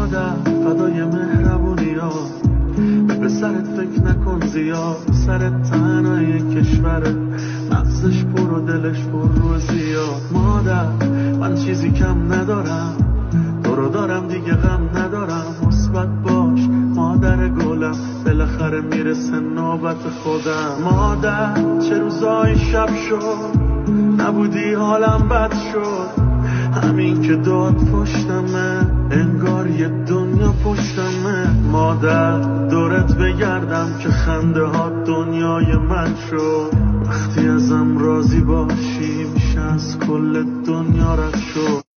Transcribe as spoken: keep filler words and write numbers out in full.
مادر فدای مهربونیات، به پسرت فکر نکن زیاد، سرت تنهای کشوره، مغزش پر و دلش پر رو زیاد. مادر من چیزی کم ندارم، تو رو دارم دیگه غم ندارم، مثبت باش مادر گلم، بالاخره میرسه نوبت خودم. مادر چه روزای شب شد نبودی حالم بد شد، همین که داد پشتمه انگار یه دنیا پشتمه. مادر دورت بگردم که خنده ها دنیای من شد، وقتی ازم راضی باشی میشه از کل دنیا رد شد.